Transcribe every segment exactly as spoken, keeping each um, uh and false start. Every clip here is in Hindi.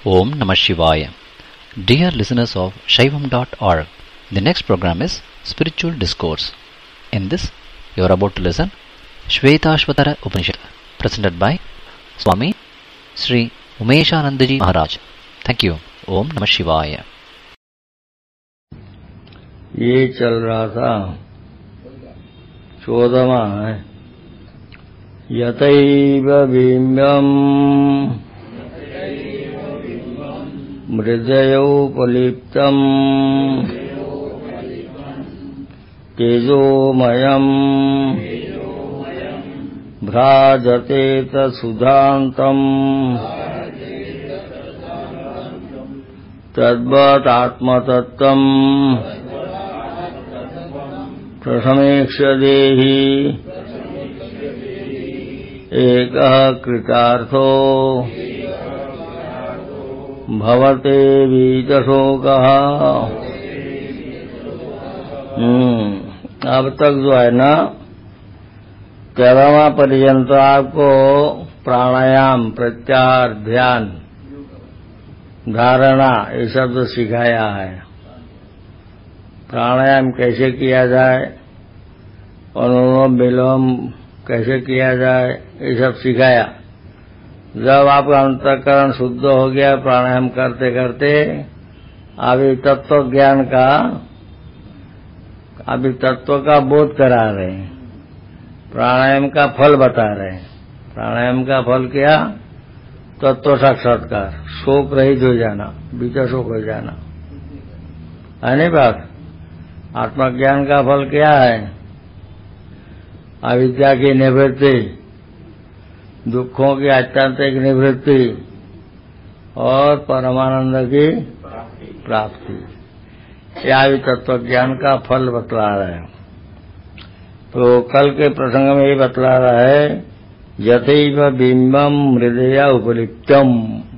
Om Namah Shivaya. Dear listeners of Shaivam dot org, the next program is Spiritual Discourse. In this, you are about to listen Shvetashvatara Upanishad, presented by Swami Sri Umeshanandaji Maharaj. Thank you. Om Namah Shivaya. ये चल रहा था चौदहवां है। यतैव बिम्बम् मृदयोपलिप्तम् तेजोमयम् भ्राजते तत्सुधान्तम् तद्वदात्मतत्त्वम् प्रथमेक्षदेहि एकः कृतार्थो भवते वीतशोकः। हम्म अब तक जो है ना तेरहवां पर्यंत आपको प्राणायाम, प्रत्याहार, ध्यान, धारणा ये शब्द सिखाया है। प्राणायाम कैसे किया जाए, अनुलोम विलोम कैसे किया जाए, ये सब सिखाया। जब आपका अंतःकरण शुद्ध हो गया प्राणायाम करते करते, अभी तत्व ज्ञान का, अभी तत्व का बोध करा रहे हैं, प्राणायाम का फल बता रहे हैं। प्राणायाम का फल क्या? तत्व साक्षात्कार, शोक रहित हो जाना, बीता शोक हो जाना, है नहीं बात? आत्मज्ञान का फल क्या है? अविद्या की निवृत्ति, दुखों की आत्यंतिक निवृत्ति और परमानंद की प्राप्ति। यह भी तत्व ज्ञान का फल बतला रहा है। तो कल के प्रसंग में ये बतला रहा है, यथैव बिंबम मृदया उपलिप्तम।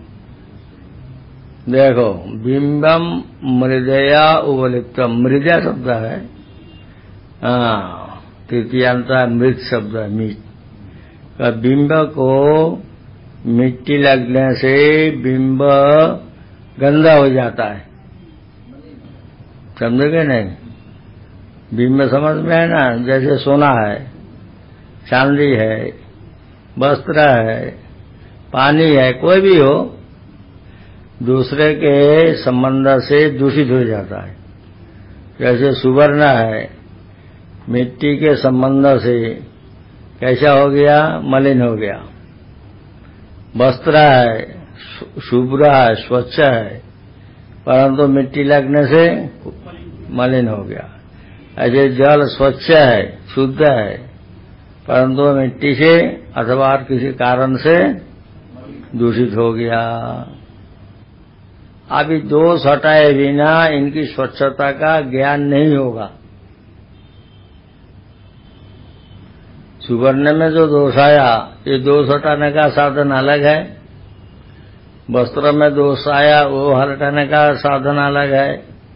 देखो, बिंबम मृदया उपलिप्तम, मृदया शब्द है, हाँ तृतीयांता मृत शब्द है, मीट। बिंब को मिट्टी लगने से बिंब गंदा हो जाता है, समझोगे नहीं? बिंब समझ में है ना? जैसे सोना है, चांदी है, वस्त्र है, पानी है, कोई भी हो, दूसरे के संबंध से दूषित हो जाता है। जैसे सुवर्ण है, मिट्टी के संबंध से कैसा हो गया? मलिन हो गया। वस्त्र है, शुभ्र है, स्वच्छ है, परंतु मिट्टी लगने से मलिन हो गया। ऐसे जल स्वच्छ है, शुद्ध है, परंतु मिट्टी से अथवा किसी कारण से दूषित हो गया। अभी दोष हटाए बिना इनकी स्वच्छता का ज्ञान नहीं होगा। सुवर्ण में जो दोष आया, ये दोष हटाने का साधन अलग है। वस्त्र में दोष आया, वो हटाने का साधन अलग है,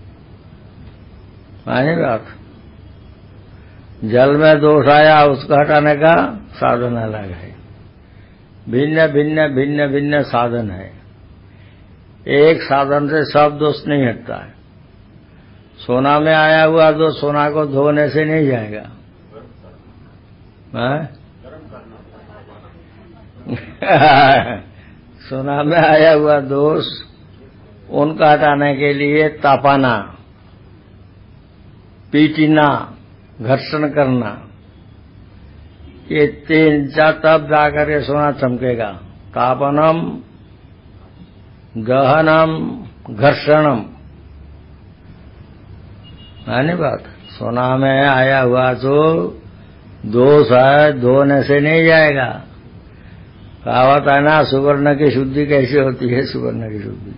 मानी बात? जल में दोष आया, उसको हटाने का साधन अलग है। भिन्न भिन्न भिन्न भिन्न साधन है। एक साधन से सब दोष नहीं हटता है। सोना में आया हुआ दोष सोना को धोने से नहीं जाएगा, सोना में आया हुआ दोष उनका हटाने के लिए तापाना, पीटना, घर्षण करना, ये तीन जा तब जाकर ये सोना चमकेगा। तापनम, गहनम, घर्षणम, है नहीं बात? सोना में आया हुआ जो दोष है धोने से नहीं जाएगा। कहावत है ना, सुवर्ण की शुद्धि कैसे होती है? सुवर्ण की शुद्धि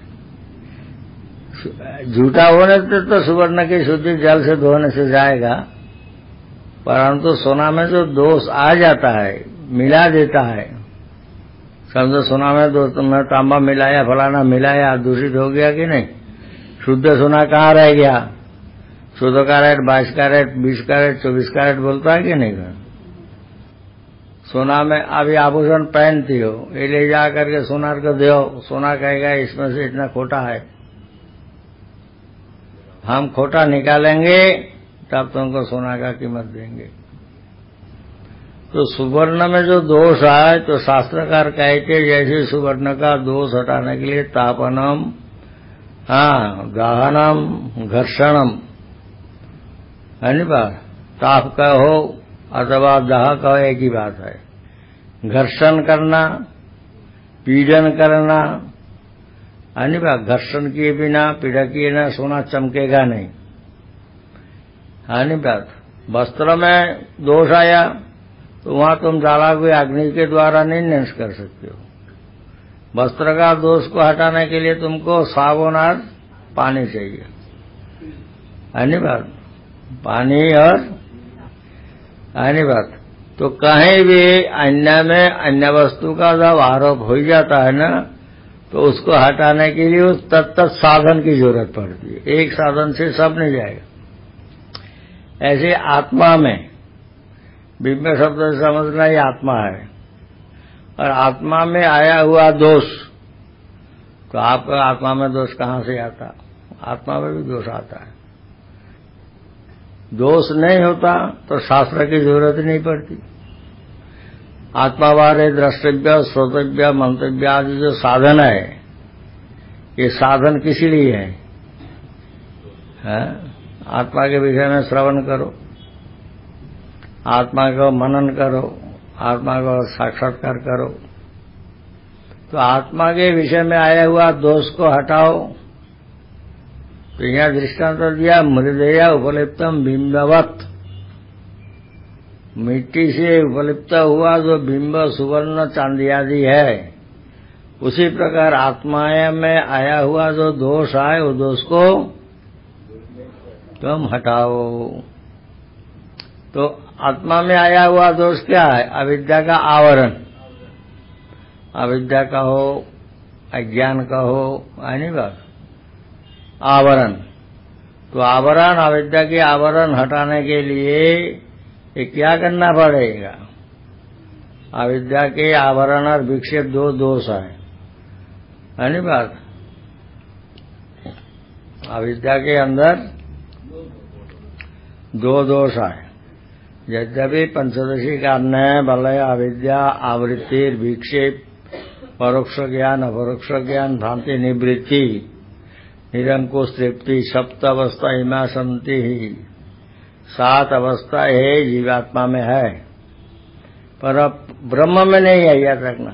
झूठा होने से तो सुवर्ण की शुद्धि जल से धोने से जाएगा, परंतु सोना में जो दोष आ जाता है, मिला देता है, समझो सोना में दो तुमने तांबा मिलाया, फलाना मिलाया, दूषित हो गया कि नहीं? शुद्ध सोना कहाँ रह गया? चौदह कैरेट, बाईस कैरेट, बीस कैरेट, चौबीस कैरेट बोलता है कि नहीं? सोना में अभी आभूषण पहनती हो, ये ले जा करके सोनार को दो, सोना कहेगा इसमें से इतना खोटा है, हम खोटा निकालेंगे तब तुमको सोना का कीमत देंगे। तो सुवर्ण में जो दोष है तो शास्त्रकार कहते जैसे सुवर्ण का दोष हटाने के लिए तापनम, हाँ दहनम, घर्षणम, है नहीं बात, ताप कहो अथवा दाह कहो एक ही बात है। घर्षण करना, पीड़न करना, है नहीं बात, घर्षण किए बिना, पीड़ा किए ना सोना चमकेगा नहीं, है नहीं बात। वस्त्र में दोष आया तो वहां तुम ज्वाला हुए अग्नि के द्वारा नहीं नष्ट कर सकते हो। वस्त्र का दोष को हटाने के लिए तुमको साबुन और पानी चाहिए, है नहीं बात, पानी और है नहीं बात। तो कहीं भी अन्य में अन्य वस्तु का जब आरोप हो जाता है ना तो उसको हटाने के लिए उस तत्त साधन की जरूरत पड़ती है, एक साधन से सब नहीं जाएगा। ऐसे आत्मा में बिंब शब्द से समझना ही आत्मा है, और आत्मा में आया हुआ दोष, तो आपका आत्मा में दोष कहां से आता, आत्मा में भी दोष आता है। दोष नहीं होता तो शास्त्र की जरूरत नहीं पड़ती। आत्मा बारे द्रष्टव्य, श्रोतव्य, मंतव्य आदि जो साधन है, ये साधन किस लिए है, है? आत्मा के विषय में श्रवण करो, आत्मा को मनन करो, आत्मा को साक्षात्कार करो। तो आत्मा के विषय में आया हुआ दोष को हटाओ। तो यहाँ दृष्टांत दिया, मृदया उपलिप्तम बिंबवत, मिट्टी से उपलिप्त हुआ जो बिंब सुवर्ण चांदी आदि है, उसी प्रकार आत्मा में आया हुआ जो दोष है वो दोष को तुम हटाओ। तो आत्मा में आया हुआ दोष क्या है, अविद्या का आवरण, अविद्या का हो, अज्ञान का हो, है नहीं बात, आवरण। तो आवरण, अविद्या के आवरण हटाने के लिए ये क्या करना पड़ेगा, अविद्या के आवरण और विक्षेप दो दोष है, है नहीं बात। अविद्या के अंदर दो दोष है। यद्यपि पंचदशी का अन्य बलय अविद्या आवृत्ति विक्षेप परोक्ष ज्ञान अपरोक्ष ज्ञान भ्रांति निवृत्ति निरंकुश तृप्ति सप्त अवस्था इमा संति ही सात अवस्था है जीवात्मा में है, पर अब ब्रह्म में नहीं है, याद रखना,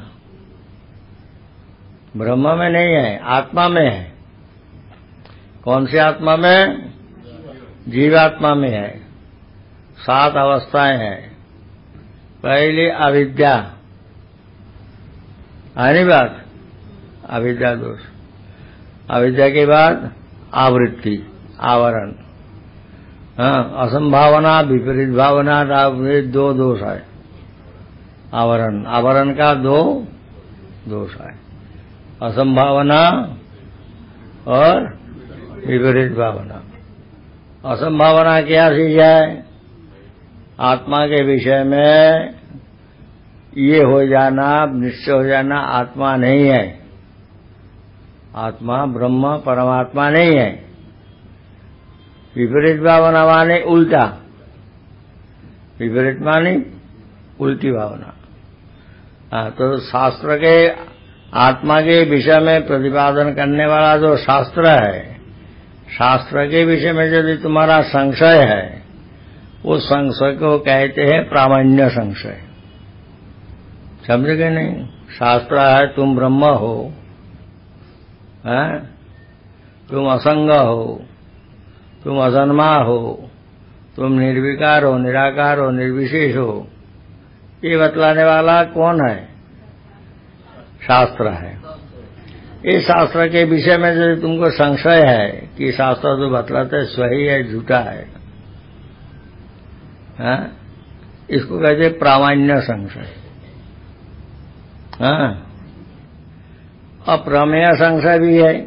ब्रह्म में नहीं है, आत्मा में है। कौन सी आत्मा में, जीवात्मा में है। सात अवस्थाएं हैं। पहली अविद्या, है नहीं बात, अविद्या दोष। अविद्या के बाद आवृत्ति, आवरण, हाँ, असंभावना, विपरीत भावना, दो दोष है। आवरण, आवरण का दो दोष है, असंभावना और विपरीत भावना। असंभावना क्या चीज है, आत्मा के विषय में ये हो जाना, निश्चय हो जाना आत्मा नहीं है, आत्मा ब्रह्म परमात्मा नहीं है। विपरीत भावना माने उल्टा, विपरीत माने उल्टी भावना। हाँ, तो शास्त्र के आत्मा के विषय में प्रतिपादन करने वाला जो शास्त्र है, शास्त्र के विषय में यदि तुम्हारा संशय है, उस संशय को कहते हैं प्रामाण्य संशय। समझ गए नहीं, शास्त्र है तुम ब्रह्म हो, है? तुम असंग हो, तुम अजन्मा हो, तुम निर्विकार हो, निराकार हो, निर्विशेष हो, ये बतलाने वाला कौन है, शास्त्र है। इस शास्त्र के विषय में यदि तुमको संशय है कि शास्त्र जो बतलाते सही है झूठा है, हाँ? इसको कहते प्रामाण्य संशय। हाँ, अप्रमेय संशय भी है।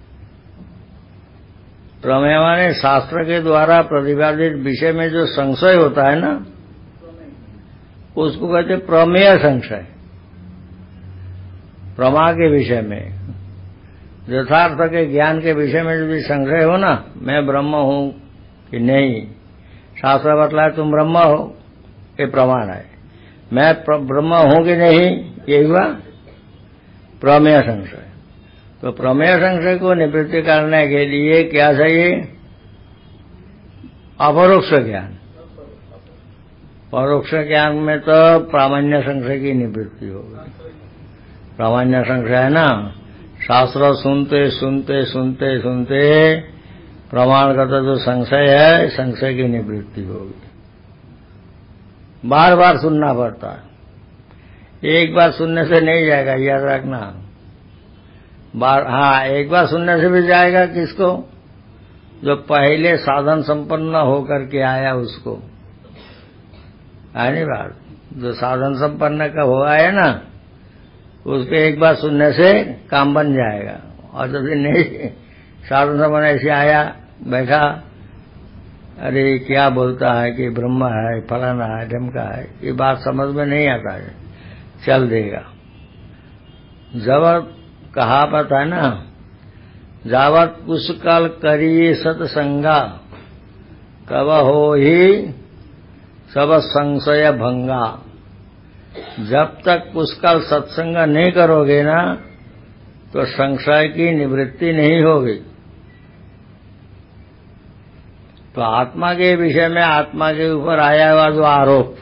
प्रमेय माने शास्त्र के द्वारा प्रतिपादित विषय में जो संशय होता है ना, उसको कहते प्रमेय संशय। प्रमा के विषय में, यथार्थ के ज्ञान के विषय में यदि संशय हो ना, मैं ब्रह्म हूं कि नहीं, शास्त्र बतलाए तुम ब्रह्म हो, ये प्रमाण है। मैं ब्रह्म हूं कि नहीं, ये हुआ प्रमेय संशय। तो प्रमेय संशय को निवृत्ति करने के लिए क्या चाहिए? अपरोक्ष ज्ञान। परोक्ष ज्ञान में तो प्रामाण्य संशय की निवृत्ति होगी। प्रामाण्य संशय है ना, शास्त्र सुनते सुनते सुनते सुनते प्रमाणगत जो संशय है, संशय की निवृत्ति होगी। बार बार सुनना पड़ता है, एक बार सुनने से नहीं जाएगा, याद रखना। बार हाँ, एक बार सुनने से भी जाएगा किसको? जो पहले साधन संपन्न होकर के आया उसको, है नहीं बात? जो साधन संपन्न का हुआ है ना, उसके एक बार सुनने से काम बन जाएगा। और जब नहीं साधन संपन्न ऐसे आया बैठा, अरे क्या बोलता है कि ब्रह्म है, फलाना है, ढमका है, ये बात समझ में नहीं आता है, चल देगा। जब कहावत है ना, जावत पुष्कल करिए सत्संगा, कब हो ही सब संशय भंगा। जब तक पुष्कल सत्संग नहीं करोगे ना, तो संशय की निवृत्ति नहीं होगी। तो आत्मा के विषय में, आत्मा के ऊपर आया हुआ जो आरोप,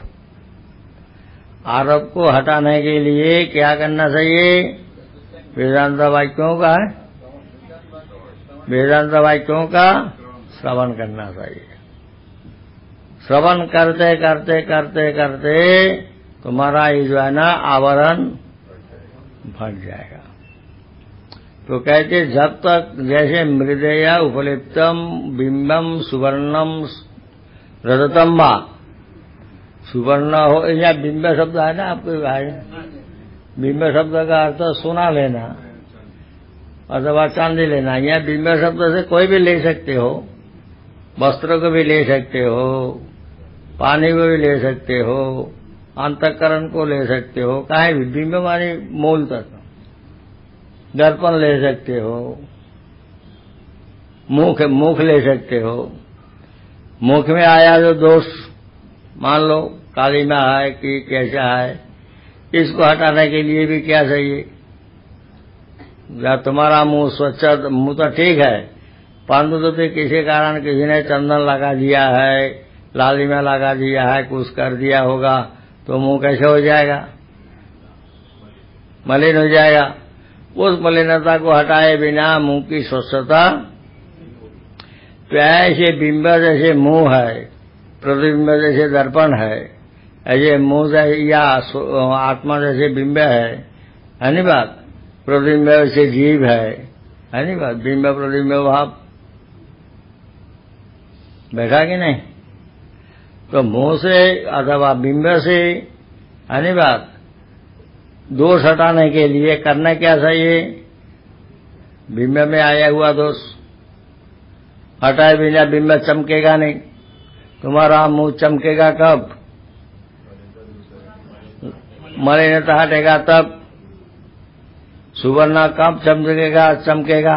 आरोप को हटाने के लिए क्या करना चाहिए? वेदांत वाक्यों का है, वेदांत वाक्यों का श्रवण करना चाहिए। श्रवण करते करते करते करते तुम्हारा ये जो है ना आवरण फट जाएगा। तो कहते जब तक जैसे मृदया उपलिप्तम बिंबम सुवर्णम रजतम वा, सुवर्ण हो या बिंब शब्द है ना आपके भाई, बिंब शब्द का अर्थ सोना लेना अथवा चांदी लेना। यहाँ बिंब शब्द से कोई भी ले सकते हो, वस्त्र को भी ले सकते हो, पानी को भी ले सकते हो, अंतःकरण को ले सकते हो, काहे भी बिंब मानी मूल तक। दर्पण ले सकते हो, मुख मुख ले सकते हो। मुख में आया जो दोष, मान लो कालीमा है कि कैसा है, इसको हटाने के लिए भी क्या चाहिए? जब तुम्हारा मुंह स्वच्छ, मुंह तो ठीक है, परंतु तो किसी कारण किसी ने चंदन लगा दिया है, लालिमा लगा दिया है, कुछ कर दिया होगा, तो मुंह कैसे हो जाएगा? मलिन हो जाएगा। उस मलिनता को हटाए बिना मुंह की स्वच्छता, तो ऐसे बिंब जैसे मुंह है, प्रतिबिंब जैसे दर्पण है, ऐसे मुंह या आत्मा जैसे बिंब है, है नहीं बात? प्रतिबिंब जैसे जीव है, है नहीं बात? बिंब प्रतिबिंब भाव बैठा कि नहीं? तो मुंह से अथवा बिंब से, है नहीं बात, दोष हटाने के लिए करना क्या चाहिए? बिंब में आया हुआ दोष हटाए बिना बिंब चमकेगा नहीं। तुम्हारा मुंह चमकेगा कब? मलिनता हटेगा तब। सुवर्ण कब चमकेगा? चमकेगा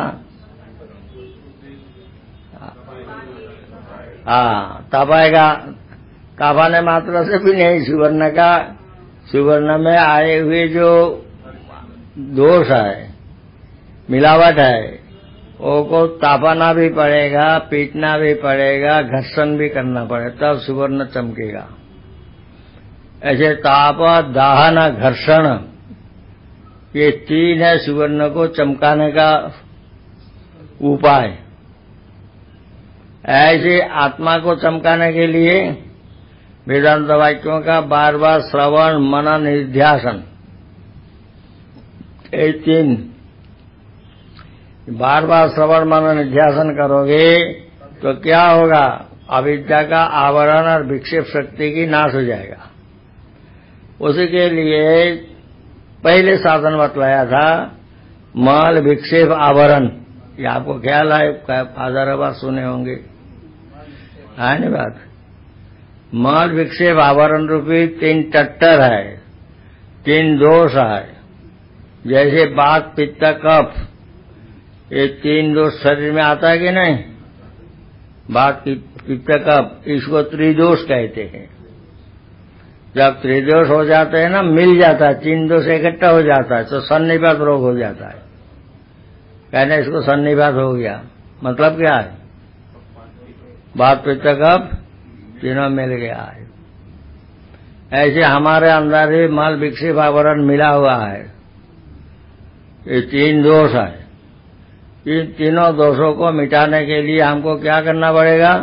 हाँ तब आएगा। काबाने मात्रा से भी नहीं, सुवर्ण का, सुवर्ण में आए हुए जो दोष है, मिलावट है, वो को तापाना भी पड़ेगा, पीटना भी पड़ेगा, घर्षण भी करना पड़ेगा, तब सुवर्ण चमकेगा। ऐसे ताप, दाहन, घर्षण, ये तीन है सुवर्ण को चमकाने का उपाय। ऐसे आत्मा को चमकाने के लिए वेदांत वाक्यों का बार बार श्रवण, मनन, निध्यासन, ये तीन बार बार श्रवण, मनन, निध्यासन करोगे तो क्या होगा? अविद्या का आवरण और विक्षेप शक्ति की नाश हो जाएगा। उसी के लिए पहले साधन बतलाया था, मल विक्षेप आवरण। ये आपको ख्याल है, हजारों बार सुने होंगे, है नहीं बात? मल विक्षेप आवरण रूपी तीन टट्टर है, तीन दोष है। जैसे बात, पित्त, कफ, ये तीन दोष शरीर में आता है कि नहीं? बात, पित्त, कफ, इसको त्रिदोष कहते हैं। जब त्रिदोष हो जाते हैं ना, मिल जाता है, तीन दोष इकट्ठा हो जाता है तो सन्निपात रोग हो जाता है। कहने इसको सन्निपात हो गया, मतलब क्या है? बात, पित्त, कफ तीनों मिल गया है। ऐसे हमारे अंदर ही मल विक्षेप आवरण मिला हुआ है, ये तीन दोष है। इन तीनों दोषों को मिटाने के लिए हमको क्या करना पड़ेगा?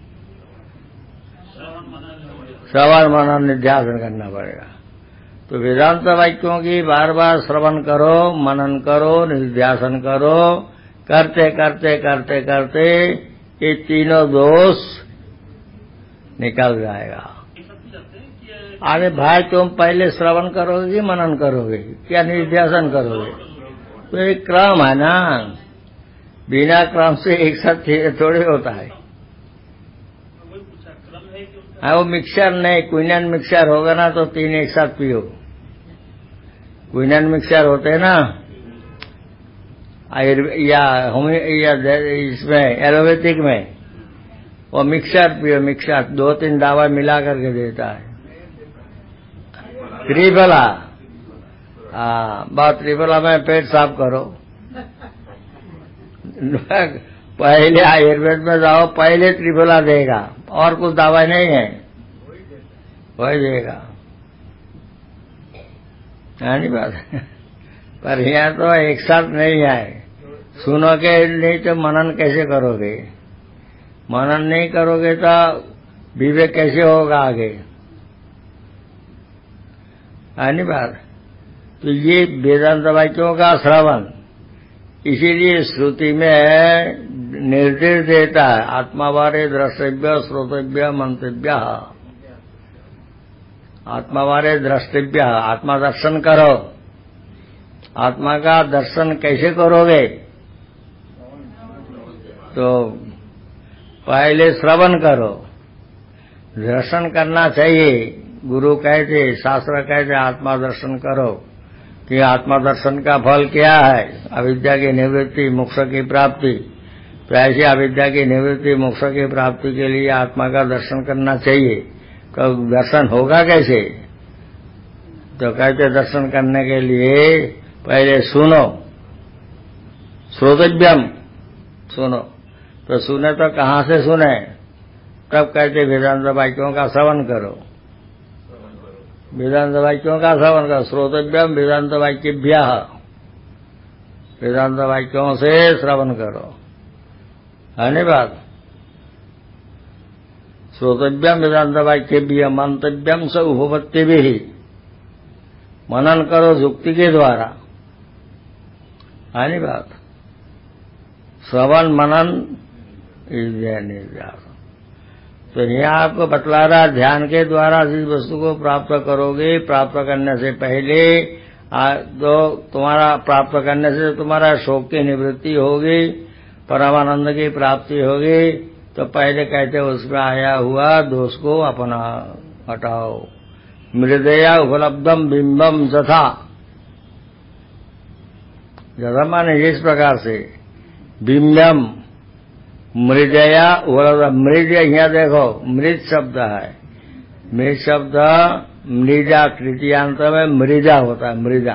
श्रवण मनन निध्यासन करना पड़ेगा। तो वेदांत वाक्यों की बार बार श्रवण करो, मनन करो, निध्यासन करो, करते करते करते करते ये तीनों दोष निकल जाएगा। अरे भाई, तुम पहले श्रवण करोगे कि मनन करोगे, क्या निध्यासन करोगे? तो एक क्रम है ना, बिना क्रम से एक साथ थोड़े होता है। हाँ, वो मिक्सर नहीं, क्विनन मिक्सर होगा ना तो तीन एक साथ पियो। क्विनन मिक्सर होते हैं ना, या होमी या इसमें एलोपैथिक में, वो मिक्सर पियो, मिक्सर दो तीन दवा मिला करके देता है। त्रिफला, हाँ, बहुत त्रिफला में पेट साफ करो। पहले आयुर्वेद में जाओ, पहले त्रिफला देगा, और कुछ दवा नहीं है, वही देगा। नहीं बात पर यहाँ तो एक साथ नहीं आए। सुनोगे नहीं तो मनन कैसे करोगे? मनन नहीं करोगे तो विवेक कैसे होगा आगे? नहीं बात। तो ये वेदांत वाक्यों का श्रवण, इसीलिए श्रुति में निर्देश देता है, आत्मावारे द्रष्टव्य श्रोतव्य मंतव्य। आत्मावारे द्रष्टव्य, आत्मा दर्शन करो। आत्मा का दर्शन कैसे करोगे? तो पहले श्रवण करो। दर्शन करना चाहिए, गुरु कहते, शास्त्र कहते आत्मा दर्शन करो कि आत्मा दर्शन का फल क्या है? अविद्या की निवृत्ति, मोक्ष की प्राप्ति। तो ऐसी अविद्या की निवृत्ति, मोक्ष की प्राप्ति के लिए आत्मा का दर्शन करना चाहिए। तो दर्शन होगा कैसे? तो कहते दर्शन करने के लिए पहले सुनो, श्रोतव्यम, सुनो। तो सुने तो कहाँ से सुने? तब कहते वेदांत वाक्यों का श्रवण करो। वेदांत वाक्यों का श्रवण करो, श्रोतव्यम वेदांत वाक्यभ्य, वेदांत वाक्यों से श्रवण करो। है नहीं बात? श्रोतव्यम वेदांत वाक्यभ्य मंतव्यम स उपपत्ति भी, मनन करो युक्ति के द्वारा। है नहीं बात? श्रवण मनन निध्यासन। तो यहाँ आपको बतला रहा, ध्यान के द्वारा जिस वस्तु को प्राप्त करोगे, प्राप्त करने से पहले तो तुम्हारा प्राप्त करने से तुम्हारा शोक की निवृत्ति होगी, परमानंद की प्राप्ति होगी। तो पहले कहते उसमें आया हुआ दोष को अपना हटाओ। मृदया उपलब्धम बिंबम जथा, जथा माने इस प्रकार से, बिंबम मृदया उपलब्ध। मृद यहाँ देखो, मृद शब्द है, मृद शब्द मृजा तृतीयांत में मृजा होता है, मृजा।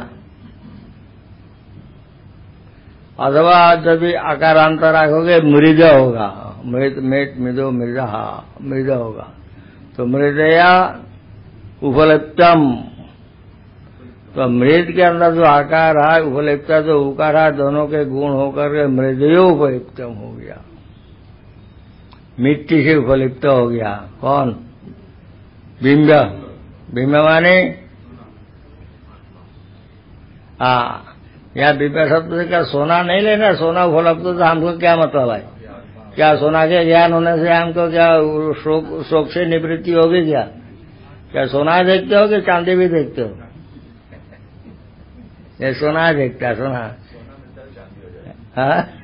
अथवा जब भी आकारांत रखोगे मृद होगा, मृद मेट मृदो मृदा, मृद होगा। तो मृदया उपलिप्तम, तो मृद के अंदर जो आकार है, उपलिप्त जो उकार है, दोनों के गुण होकर के मृदयो उपलिप्तम हो गया, मिट्टी से उपलिप्त हो गया। कौन? बिंब। बिंब माने हाँ, या बिंब शब्द से क्या सोना नहीं लेना? सोना उपलब्ध तो हमको क्या मतलब है? क्या सोना के ज्ञान होने से हमको क्या शोक शोक से निवृत्ति होगी? क्या क्या सोना देखते हो कि चांदी भी देखते हो? ये सोना देखता है, सोना। हाँ,